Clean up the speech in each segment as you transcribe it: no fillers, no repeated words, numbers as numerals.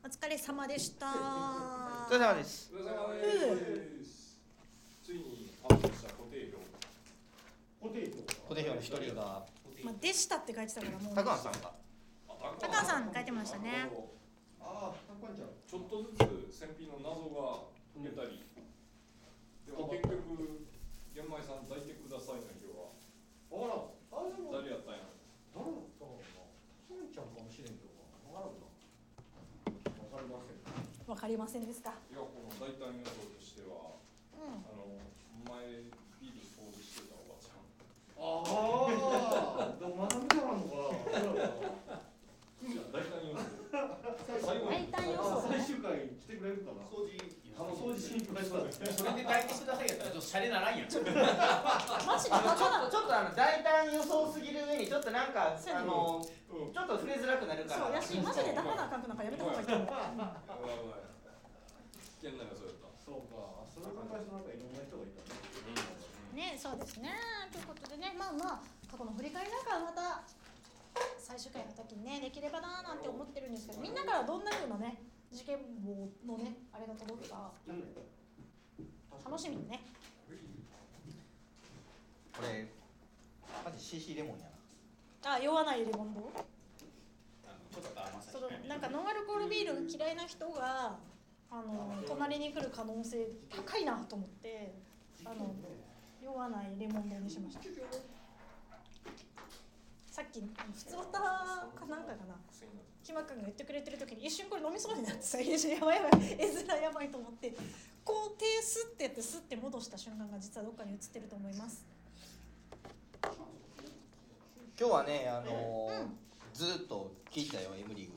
お疲れ様でした。 お疲れ様です。 お疲れ様です。ついに発表した固定票。 固定票の一人がまあ、でしたって書いてたからもう。 高橋さんが。 高橋さん書いてましたね。 ちょっとずつ選品の謎が解けたり。でも結局玄米さん抱いてくださいの票は。誰やったんや。 誰だったのかな。しんちゃんかもしれんけどな。わかりません。 わかりませんですか。 いやこの大胆予想としては、 う前ビール掃除してたおばちゃん。 ああ、でもまだ見たのかな。 大胆予想。 大胆予想最終回来てくれるかな。掃除しに来ました。 それで抱いてくださいやったらちょっとシャレならんやん。 ん。マジでバカな。 ちょっと大胆予想すぎる上にちょっとなんかちょっと触れづらくなるかそうら。 やしマジでバカなあかんくなんかやめた方がいいと思う。 危険な予想やった。 そうか。それ考えるとなんかいろんな人がいたね。 ね、そうですね。ということでね、まあ過去の振り返りなんかはまた最終回の時にねできればなーなんて思ってるんですけど、みんなからどんな風なね事件簿のねあれが届くか楽しみにね。 これマジ CC レモンやな。 あ、酔わないレモンド。 ちょっと甘さその控えめなんかノンアルコールビール嫌いな人が隣に来る可能性高いなと思って酔わないレモンドにしました。さっき普通歌かなんかかな、キマ君が言ってくれてる時に一瞬これ飲みそうになってさ、やばいやばい絵面やばいと思ってこう手すってやってすって戻した瞬間が実はどっかに映ってると思います。 今日はねずーっと聞いてたよ M リーグ。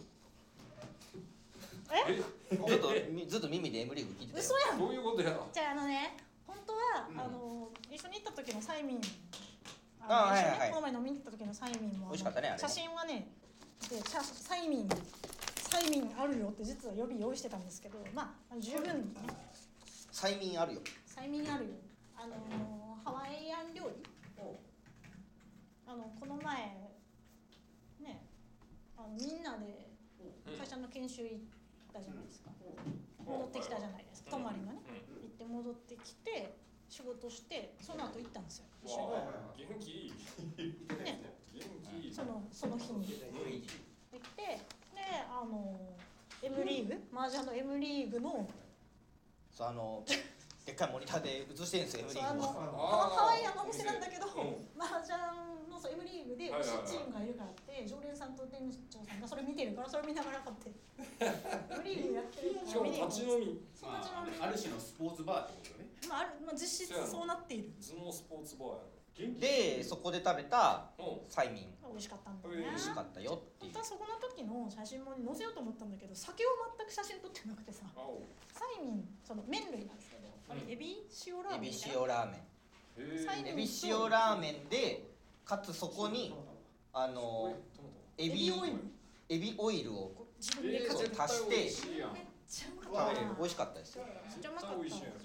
ずっと耳で M リーグ聞いてたよ。 嘘やん。 どういうことや。 じゃあ本当は、一緒に行った時のサイミン一緒にこの前飲みに行った時のサイミンも美味しかったねあれね。 写真はねでサイミンあるよって実は予備用意してたんですけど、まあ十分にね催眠あるよ。 催眠あるよ。ハワイアン料理この前ねみんなで会社の研修行ったじゃないですか。戻ってきたじゃないですか。泊まりのね行って戻ってきて仕事してその後行ったんですよ。一緒元気いい。 ね元気いい。 その日に行ってでM リーグ麻雀の M リーグのでっかいモニターで映してるんですよ M リーグを。 ハワイアンのお店なんだけど麻雀のM リーグで推しチームがいるからって常連さんと店長さんがそれ見てるからそれ見ながら買って M リーグやってるから見てる。 立ち飲み。 ある種のスポーツバーってことね。 実質そうなっている。 頭脳スポーツバーやろ。 でそこで食べた催眠美味しかったんだよね。 美味しかったよっていう。 本当はそこの時の写真も載せようと思ったんだけど酒を全く写真撮ってなくてさ、催眠その麺類なんですけど、あれエビ塩ラーメン。 エビ塩ラーメン。エビ塩ラーメンでかつそこにエビオイルを自分で足してめっちゃうまかったな。 美味しかったですよ。 めっちゃうまかった。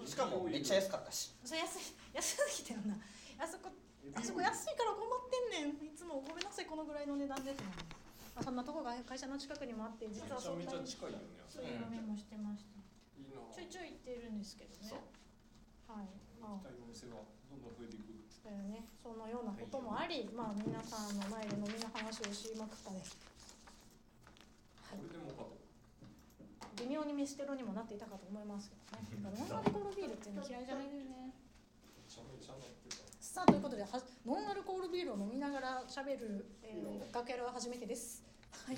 しかもめっちゃ安かったし。 そう安すぎてるな。あそこ安いから困ってんねん。いつもごめんなさいこのぐらいの値段でって。そんなとこが会社の近くにもあって実はそんなにめちゃめちゃ近いよね。 そういう飲みもしてました。 いいな。 ちょいちょい行ってるんですけどね。はい。 行きたいお店がどんどん増えていく。 だよね。そのようなこともあり、皆さんの前で飲みの話をしまくったです。 これでもかと。 微妙に飯テロにもなっていたかと思いますけどね。ノンアルコールビールって嫌いじゃないんだよね。 めちゃめちゃなってた。 さあということでノンアルコールビールを飲みながら喋る、楽屋は初めてです。はい。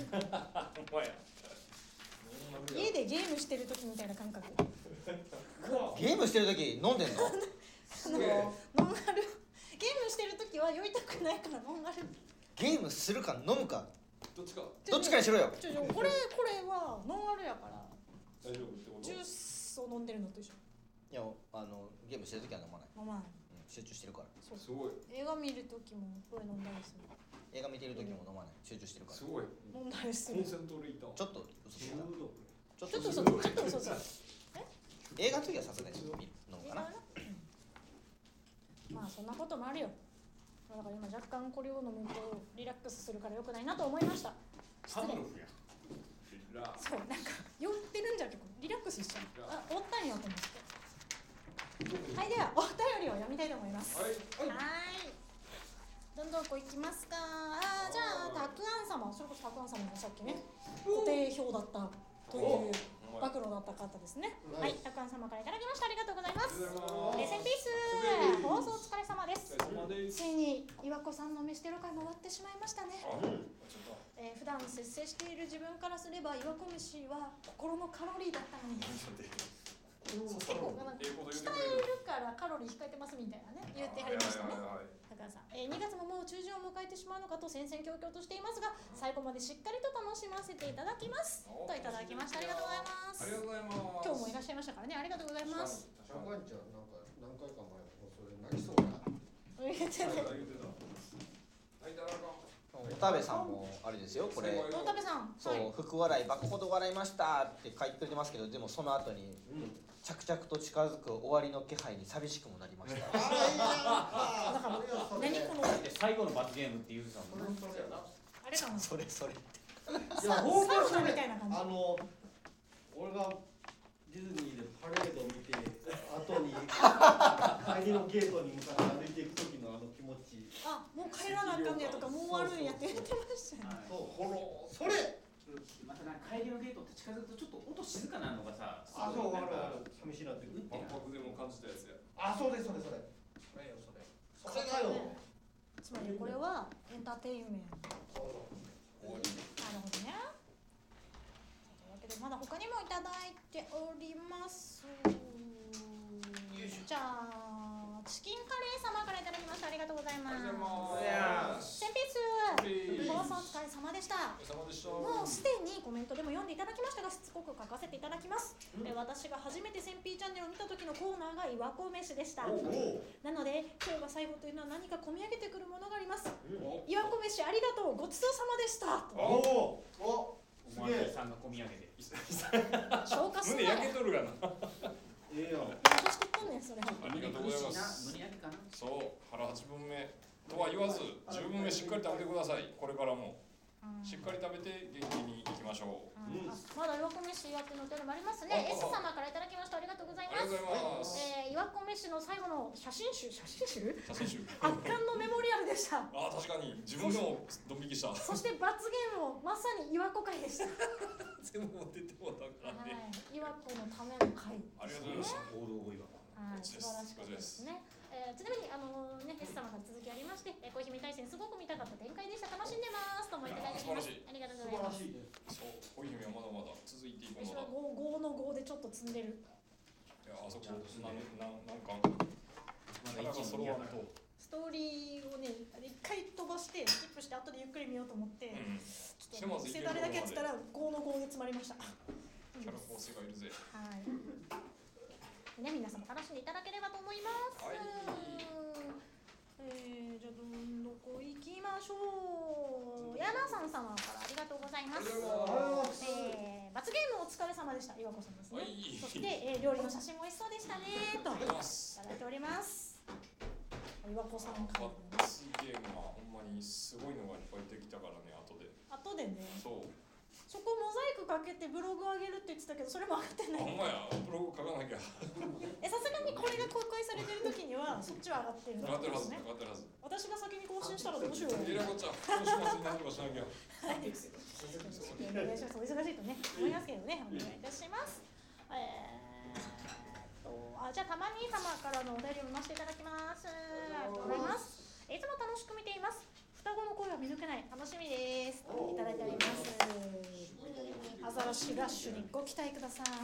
家でゲームしてる時みたいな感覚。 ゲームしてる時飲んでんの？ ノンアルゲームしてる時は酔いたくないからノンアル。 ゲームするか飲むかどっちか。 どっちかにしろよ。 これはノンアルやから大丈夫ってこと。 ジュースを飲んでるのと一緒。 いやゲームしてる時は飲まない。 飲まない。 集中してるから。 そうすごい。 映画見る時もこれ飲んだりする。 映画見てる時も飲まない。集中してるから。 すごい。 飲んだりする。 コンセントレーター。 ちょっと嘘ついた。 ちょっと嘘。 映画の時はさすがに飲むかな。 まあそんなこともあるよ。だから今若干これを飲むとリラックスするから良くないなと思いました。 パブロフや。 そうなんか酔っスしちゃう。あ、終わったんやと思って。はい、ではお便りを読みたいと思います。 はい。 どんどんこういきますか。じゃあたくあん様、それこそたくあん様がさっきね固定票だったという暴露だった方ですね。はい、たくあん様からいただきました。ありがとうございます。レセンピース放送お疲れ様です。ついに岩子さんの飯テロ会も終わってしまいましたね。普段節制している自分からすれば岩子飯は心のカロリーだったのに。結構なんか鍛えるからカロリー控えてますみたいなね言ってはりましたね。高橋さん、2月ももう中旬を迎えてしまうのかと戦々恐々としていますが、最後までしっかりと楽しませていただきますといただきました。ありがとうございます。 ありがとうございます。 今日もいらっしゃいましたからね、ありがとうございます。 シャンガンちゃんなんか何回か前の放送で泣きそうだ。 言ってた。 田部さんもあれですよ、これ田部さん、 そう、福笑いバカほど笑いましたって書いてくれてますけど、でもその後に着々と近づく終わりの気配に寂しくもなりました。 だから何この最後の罰ゲームって言うさんもあれかな、 それいや本当にみたいな感じ。 俺がディズニーでパレードを見て後に帰りのゲートに向かって歩いていく時のあの気持ち。 あ、もう帰らなあかんねやとかもう終わるんやって言ってましたよね。 それまた帰りのゲートって近づくとちょっと音静かなのがさ、 そう分かる寂しいなってくる。 万博でも感じたやつや。 そうです。それよそれだよ。 つまりこれはエンターテインメント。 終わり。 なるほどね。というわけでまだ他にもいただいております。じゃあチキンカレー様からいただきました。ありがとうございます。センピース放送お疲れ様でした。もうすでにコメントでも読んでいただきましたが、しつこく書かせていただきます。私が初めてセンピーチャンネルを見た時のコーナーが岩子飯でした。なので今日が最後というのは何か込み上げてくるものがあります。岩子飯ありがとう、ごちそうさまでした。 お前さんが込み上げて消化する胸焼けとるがな。 落としてっとんねんそれ。 ありがとうございます。 胸焼けかな。 そう、腹8分目とは言わず10分目しっかり食べてください。これからもしっかり食べて元気にいきましょう。 まだ岩子飯やってのテロもありますね。S 様からいただきました。ありがとうございます。岩子飯の最後の写真集圧巻のメモリアルでした。 確かに自分でもドン引きした。 そして罰ゲームもまさに岩子会でした。 全部持ってってもらったからね。 岩子のための会。 ありがとうございました。 王道岩子。 素晴らしかったですね。ちなみにS 様から続きありまして、恋姫大戦すごく見たかった展開でした。楽しんでますともいただいています。ありがとうございます。 そう、恋姫はまだまだ続いていくのだ。 私は5の5でちょっと積んでる。 いや、あそこなんかまだ一揃わんと。 ストーリーをね、一回飛ばしてスキップして後でゆっくり見ようと思って、ちょっと誰だけやってたら5の5で詰まりました。 キャラ構成がいるぜ。 はい。ね、皆さんも楽しんでいただければと思います。じゃあどこ行きましょう。ヤナさん様からありがとうございます。罰ゲームお疲れ様でした。岩子さんですね。そして、料理の写真も美味しそうでしたねといただいております。岩子さんから罰ゲームはほんまにすごいのがいっぱいできたからね、後でね。そう。 そこモザイクかけてブログ上げるって言ってたけど、それも上がってない。 ほんまや、ブログ書かなきゃ。 さすがにこれが公開されてる時にはそっちは上がってるんですね。私が先に更新したらどうしよう。 えらこっちゃ、今週末に何とかしなきゃ。 はい。お願いします。お忙しいとね思いますけどね、お願いいたします。じゃあたまに様からのお便りを読ませていただきます。ありがとうございます。いつも楽しく見ています。双子の声は見抜けない、楽しみです。いただいております。アザラシラッシュにご期待ください。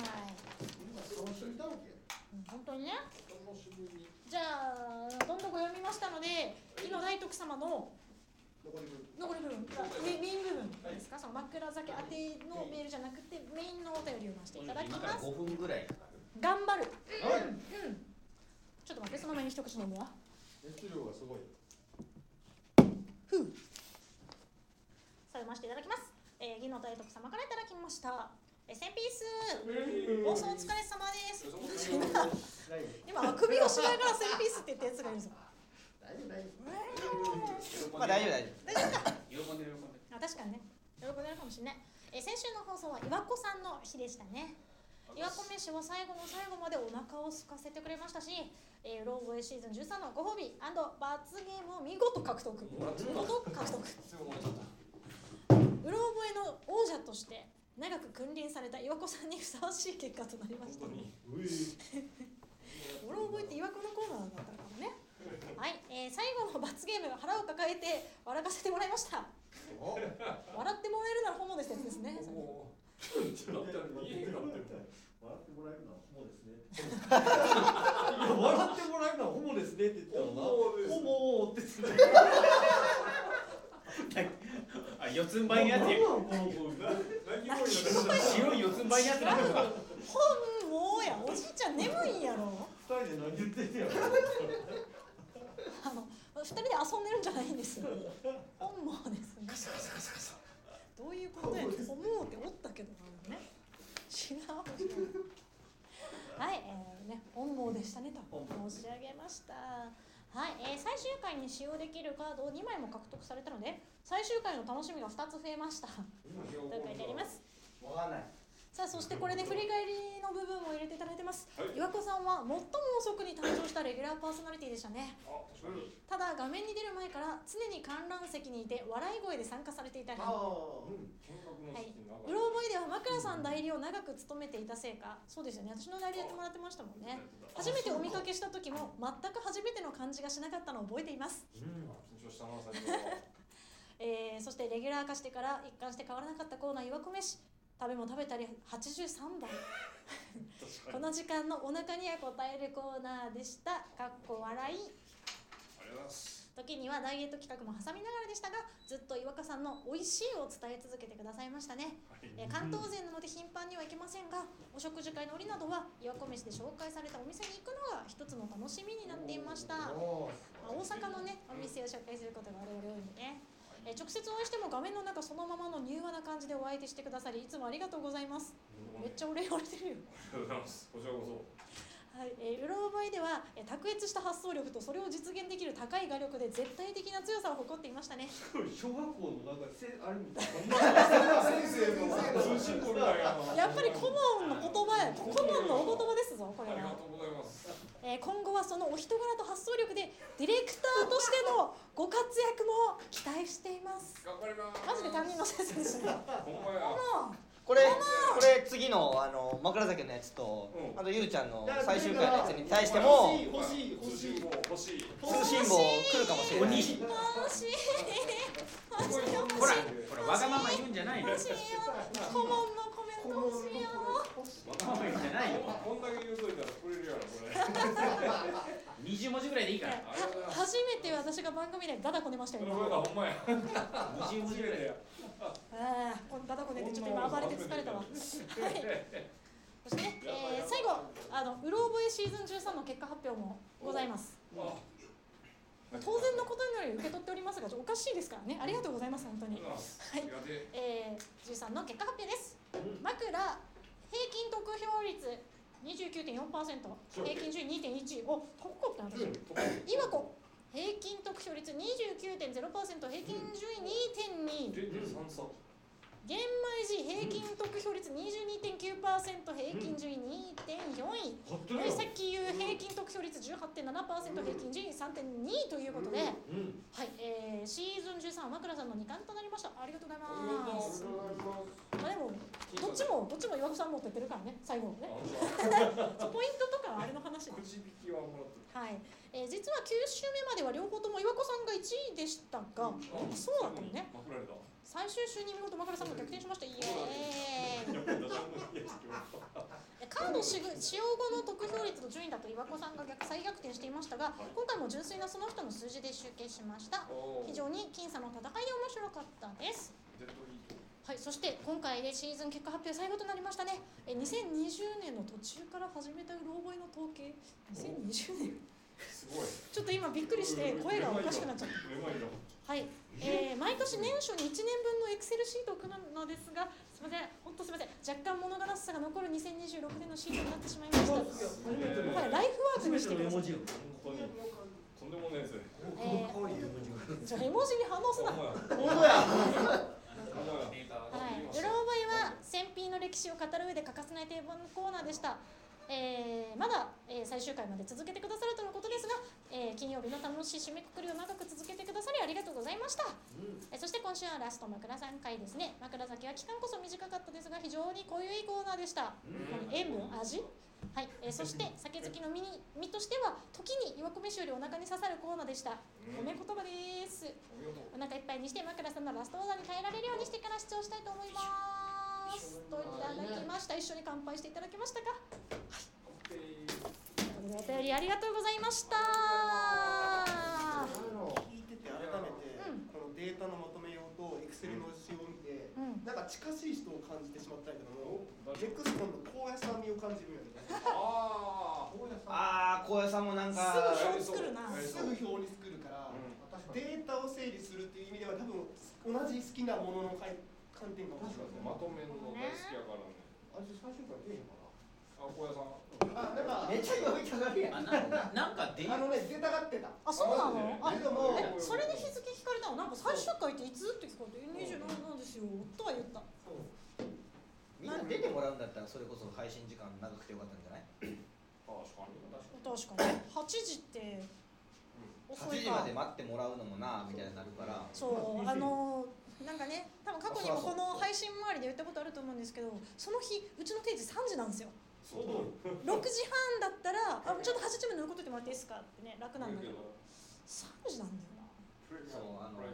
本当にね。じゃあどんどん読みましたので、井野大徳様の残り部分、メイン部分ですか、その枕酒当てのメールじゃなくてメインのお便りを読ませていただきます。 5分ぐらい頑張る。ちょっと待って、その前に一口飲むわ。 熱量がすごい。 読ませていただきます。義野大徳様からいただきました。センピース放送お疲れ様です。今あくびをしながらセンピースって言ったやつがいるぞ。 まあ大丈夫か。 喜んでる。 確かにね、喜んでるかもしれない。先週の放送は岩子さんの日でしたね。 岩子飯は最後の最後までお腹を空かせてくれましたし、うろ覚えシーズン13のご褒美&罰ゲームを見事獲得。うろ覚えの王者として長く君臨された岩子さんにふさわしい結果となりました。うろ覚えって岩子のコーナーだったからね。はい、最後の罰ゲーム腹を抱えて笑かせてもらいました。笑ってもらえるならホモですってやつですね。 笑ってもらえるのはホモですね。 笑ってもらえるのはホモですねって言ったらな。ホモって言ってあ、四つん這いのやつや。白い四つん這いのやつなんだから。 本もや、おじいちゃん眠いんやろ。 二人で何言ってんねやろ。 2人で遊んでるんじゃないんですよ。本望ですね。どういうことやねん。思うっておったけどね。違う。はい、本望でしたねと申し上げました。はい、最終回に使用できるカードを2枚も獲得されたので、最終回の楽しみが2つ増えました。と書いてあります。 わかんない。 さあ、そしてこれで振り返りの部分を入れていただいてます。岩子さんは最も遅くに誕生したレギュラーパーソナリティでしたね。ただ画面に出る前から常に観覧席にいて笑い声で参加されていたり、うろ覚えでは枕さん代理を長く務めていたせいか、そうですよね、私の代理やってもらってましたもんね。初めてお見かけした時も全く初めての感じがしなかったのを覚えています。そしてレギュラー化してから一貫して変わらなかったコーナー、岩子飯。食べも食べたり83倍この時間のお腹には応えるコーナーでした。かっこ笑い。時にはダイエット企画も挟みながらでしたが、ずっと岩子さんの美味しいを伝え続けてくださいましたね。関東勢なので頻繁には行けませんが、お食事会の折などは岩子飯で紹介されたお店に行くのが一つの楽しみになっていました。大阪のね、お店を紹介することが我々多いんでね。直接お会いしても画面の中そのままの柔和な感じでお相手してくださり、いつもありがとうございます。めっちゃお礼言われてるよ。 ありがとうございます。こちらこそ。 はい、うろ覚えでは卓越した発想力とそれを実現できる高い画力で絶対的な強さを誇っていましたね。 小学校のなんかあれみたいな。先生の通信簿みたいな。 やっぱり顧問の言葉や、顧問のお言葉ですぞこれは。 ありがとうございます。 今後はそのお人柄と発想力でディレクターとしてのご活躍も期待しています。 頑張ります。 マジで担任の先生ですね。 ほんまや。 これ次の枕崎のやつと、あとゆうちゃんの最終回のやつに対しても欲しい通信簿来るかもしれない。 欲しい。 ほらわがまま言うんじゃないの。 欲しいよ。顧問のコメント欲しいよ。 わがまま言うんじゃないよ。 こんだけ言うといたらくれるやろこれ。 20文字ぐらいでいいから。 初めて私が番組でダダこねましたよ。 ほんまや。 20文字ぐらいや。 このダダこねってちょっと今暴れて疲れたわ。はい。そして、最後うろ覚えシーズン13の結果発表もございます。当然のことのように受け取っておりますが、おかしいですからね。ありがとうございます、本当に。はい。13の結果発表です。枕平均得票率 29.4%、平均順位 2.1、お、高かったな私。岩子平均得票率 29.0%、平均順位 2.2。玄米寺平均得票率 22.9%、平均順位 2.4 位。森崎優平均得票率 18.7%、平均順位 3.2 ということで、はい、シーズン13枕さんの2冠となりました。ありがとうございます。まあでもどっちも岩子さん持ってってるからね、最後ね。ポイントとかはあれの話。 くじ引きはもらってはい、実は9週目までは両方とも岩子さんが1位でしたが、そうだったのね。最終週に見事枕さんが逆転しました。イエーイ。カード使用後の得票率の順位だと岩子さんが再逆転していましたが、今回も純粋なその人の数字で集計しました。非常に僅差の戦いで面白かったです。はい、そして今回でシーズン結果発表最後となりましたね。2020年の途中から始めたうろ覚えの統計、2020年すごい。 ちょっと今びっくりして声がおかしくなっちゃった。はい、毎年年初に1年分のエクセルシートを組むのですが、すみません、本当すみません、若干物悲しさが残る2026年のシートになってしまいました。もはやライフワークにしてください。 とんでもないですね。 じゃあ絵文字に反応すな。 本当や。 はい、うろ覚えは選品の歴歴史を語る上で欠かせない定番のコーナーでした。まだ、最終回まで続けてくださるとのことですが、金曜日の楽しい締めくくりを長く続けてくださりありがとうございました。そして今週はラスト枕さん回ですね。枕崎は期間こそ短かったですが非常に濃いコーナーでした。塩分味はい、そして酒好きの身としては時に岩米酒よりお腹に刺さるコーナーでした。褒め言葉です。お腹いっぱいにして枕さんのラストオーダーに耐えられるようにしてから視聴したいと思います。といただきました。一緒に乾杯していただけましたか。はい、ということでお便りありがとうございました。 聞いてて改めて、このデータのまとめ用とエクセルの仕様を見て、なんか近しい人を感じてしまったんだけども、ネクスコンの高野さん味を感じるんやけど。 高野さんもなんかすぐ表作るな。 すぐ表に作るから、データを整理するっていう意味では多分同じ好きなものの観点が面白い。 まとめるの大好きやからね。 最終回出へんかな。 高野さん。 なんかめっちゃ読みたがるやん。 なんか出たがってた。 あ、そうなの？あ、 でもそれで日付聞かれたの。なんか最終回っていつって聞かれて27なんですよとは言った。 みんな出てもらうんだったらそれこそ配信時間長くてよかったんじゃない？ 確かに8時って遅いか。 8時まで待ってもらうのもなみたいになるから。 そうなんかね、多分過去にもこの配信周りで言ったことあると思うんですけど、その日うちの定時3時なんですよ。6時半だったらちょっと8時まで残っててもらっていいですかってね、楽なんだけど3時なんだよな。 そう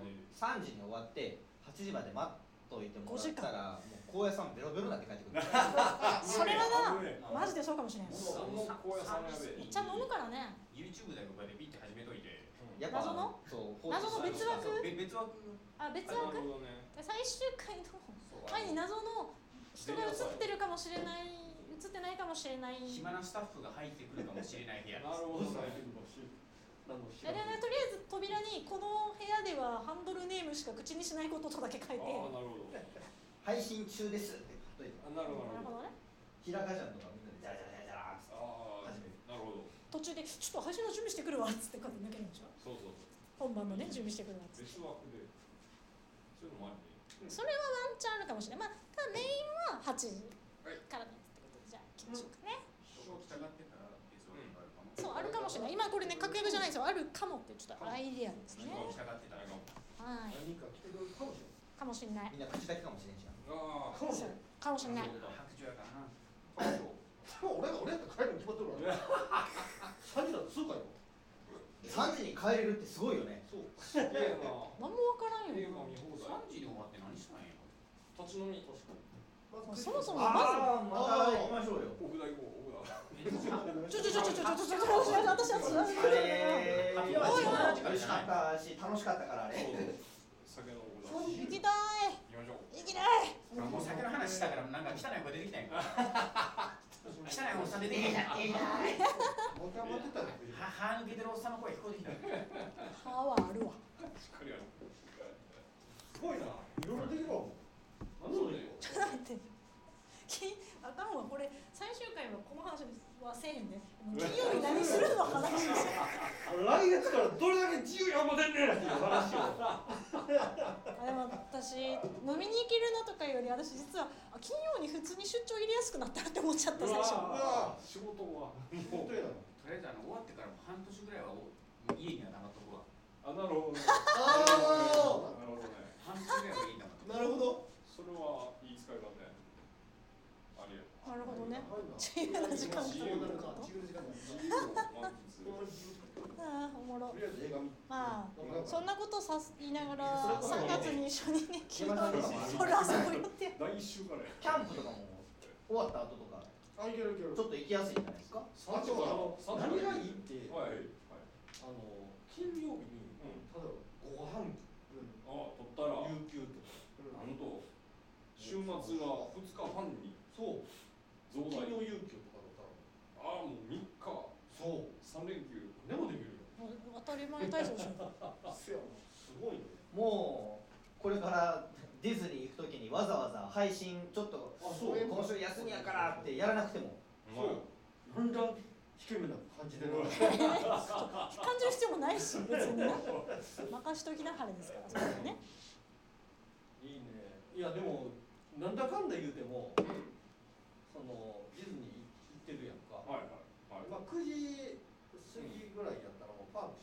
3時に終わって8時まで待っといてもらったらもう高野さんベロベロになって帰ってくる。 それはな、マジでそうかもしれない。いっ高野さんやべえ。 ちゃ飲むからね。 YouTube だけこうやってピッて始めといて、 やっぱ謎のそう謎の別枠別枠あ、別な枠るほどね。 最終回の前に謎の人が映ってるかもしれない、映ってないかもしれない。 暇なスタッフが入ってくるかもしれない部屋です。 なるほどね。 とりあえず扉にこの部屋ではハンドルネームしか口にしないこととだけ書いて。 ああ、なるほど。 配信中ですって書いて。 なるほど。 なるほどね。 ひらがじゃんとかみんなでジャラジャラジャラジャラああ、なるほど。 途中でちょっと配信の準備してくるわっつって書いて抜けるんでしょ。 そうそう。 本番のね、準備してくるわっつって。 別枠で。そういうのもあるね。 それはワンチャンあるかもしれない。まあ、ただメインは8時からですってことで、じゃあ行きましょうかね。 人が来たがってたら別枠があるかも。 そう、あるかもしれない。今これね、確約じゃないですよ。あるかもってちょっとアイディアですね。 人が来たがってたらかも。 はい。 何か来てくれるかもしれない。 かもしれない。 みんな口だけかもしれんしな。 ああ。 そうかもしれない。 白状やからな。 俺やったら帰るの決まってるわ。3時だと数回よ。 3時に帰れるってすごいよね。 そう。 すげえな。 何もわからん映よ。 画見放題。 3時に終わって何したんや。 立ち飲み。 そもそもああ、また行きましょうよ。 奥田行こう。奥田。 ちょ私はあれ美味しかったし楽しかったからあれ。 酒の奥田。 行きたい。 行きましょう。 行きたい。 もう酒の話したからなんか汚い子出てきたんやんか。汚いおっさん出てきたんやんか。 もたまってたら。 歯抜けてるおっさんの声聞こえてきた。 歯はあるわ。 しっかりやる。 すごいな。いろいろできるわ。 なんでそれ。 ちょっと待って。あかんわ、これ最終回はこの話はせえへんで。金曜日何するの話ですよ。 来月からどれだけ自由に頑張ってんねんっていう話を。 でも私飲みに行けるのとかより私実は金曜に普通に出張入れやすくなったって思っちゃった最初。 仕事は。 本当やな。 とりあえず終わってからも半年ぐらいはもう家には黙っとくわ。 あ、なるほど。 あなるほどね。 半年ぐらいは家に黙っとく。 なるほど。 それはいい使い方ね。ありがとう。 なるほどね。自由な時間自由なのか。自由な時間だ。 自由を満喫。 ああ、おもろと。りあえず映画見。 まあそんなことさ言いながら3月に一緒にね、昨日山田さんホラー遊ぶ予定。 来週からや。 キャンプとかも終わった後とかあ、いけるいける。 ちょっと行きやすいんじゃないですか。 あと何がいいって、 はい。 金曜日に例えばご飯あ、取ったら。 有給とか。 なんと。週末が2日半に。 そう。 増大。 金曜有給とかだったら。 ああ、もう3日。 そう。 3連休。 でもできるよ。 もう当たり前体操でしょ。 せやな。すごいね。 もうこれからディズニー行くときにわざわざ配信ちょっとあ、そう。 今週休みやからってやらなくても。 そう。なんだ低めな感じでな。 感じる必要もないし別にね。任しときなはれですからそれね。 いいね。いやでもなんだかんだ言うても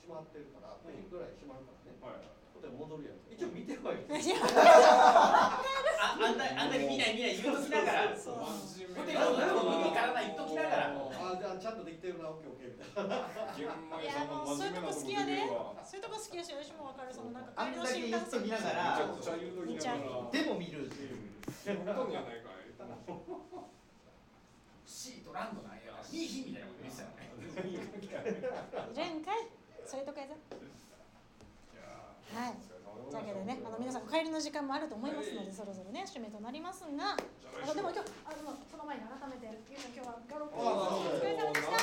閉まってるから9時ぐらい閉まるからね。 はい。 ホテル戻るやん。一応見てはいる。 あんだけ見ない言うときながら、ホ真テ面目なルの海からない言っときながら。 あ、じゃあちゃんとできてるな、オッケーオッケーみたいな。 玄米いさんのやもうそういうとこ好きやでそういうとこ好きやし私も分かるそのなんかあんだけ言っときながらめちゃくちゃ言うときながらでも見るっていう本当にやないかいシートランドなんや。いい日みたいなこと言ってたよね。 いるんかいそういうとこやぞはいというわけでね皆さん帰りの時間もあると思いますのでそろそろね締めとなりますがでも今日その前に改めてゆうさん今日はガロックお疲れ様でした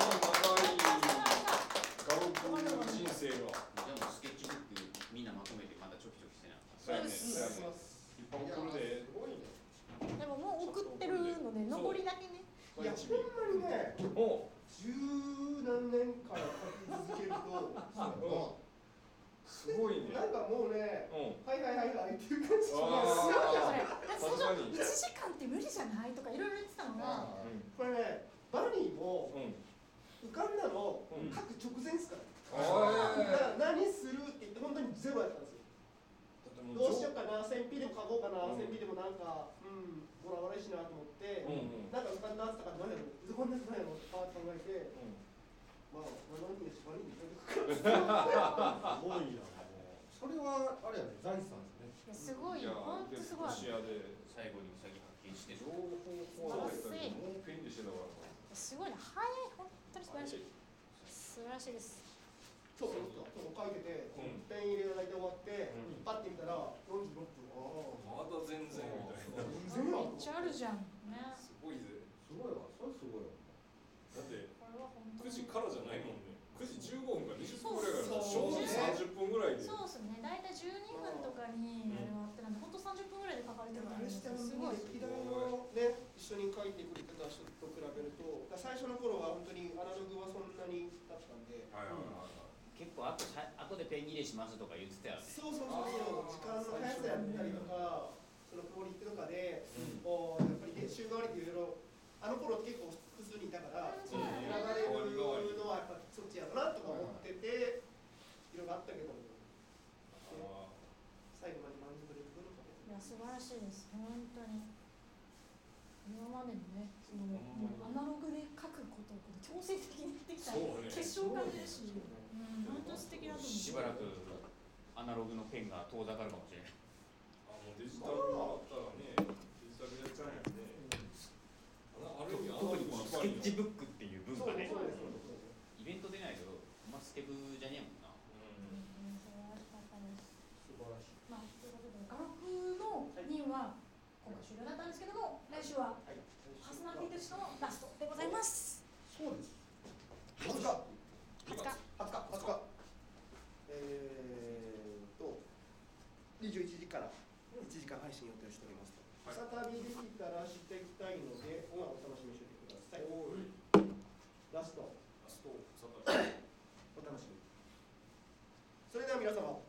ガロック人生がじゃあもうスケッチブックみんなまとめてまたチョキチョキしてな。 そうやねいっぱい送るででももう送ってるので残りだけねいやほんまにねお十何年から書き続けるとすごいねなんかもうねうんはいっていう感じしいやますそれ確かに 1時間って無理じゃないとかいろいろ言ってたのがこれねバニーもうん浮かんだのうん書く直前ですからあ何するって言って本当にゼロやったんですよどうしようかな戦費でも書こうかな戦費でもなんかもらわれしなと思ってなんか浮かんだって言ったから何やろ浮かんだって何やろってパーッと考えてまあ7人で縛りに書くからすごいな。それはあれやね、財産ですね。 すごい本当すごいシアで最後にウサギ発見して情報コーナーやったけどもうペンでしてたからすごいな早い本当に素晴らしい素晴らしいですそう書いててペン入れが大体終わってパッて見たら46分まだ全然みたいなめっちゃあるじゃんねすごいぜすごいわ、それすごいわ。 だってこれは本当 9 に時からじゃないもんね9時15分か20分ぐらいから正直30分ぐらいでそうですね大体12分とかにあれはあってなんで本当30分ぐらいで書かれてるあれしてすごい歴代のね一緒に書いてくれてた人と比べると最初の頃は本当にアナログはそんなにだったんではいはいはい結構あとでペン入れしますとか言ってたよね。 そう時間の速さやったりとかそのクオリティとかでこうやっぱりね週替わりっていろいろあの頃結構複数にいたから選ばれるのはやっぱそっちやろなとか思ってていろいろあったけど最後まで満足できるのかねいや素晴らしいです本当に今までのねそのもうアナログで書くことを強制的にやってきた結晶感じるし本当素敵だと思うしばらくアナログのペンが遠ざかるかもしれない。 もうデジタルがあったらねデジタルやっちゃうんやねある意味特にこのスケッチブックっていう文化ね。 そうですイベントでないとまあスケブじゃねえもんな。 素晴らしかったです素晴らしい。 まあということで画録の任は今回終了だったんですけども来週はパーソナリティとしてのラストでございますそうです20日21時から1時間配信予定しておりますと、再びできたらしていきたいのでお楽しみにしておいてくださいラストお楽しみそれでは皆様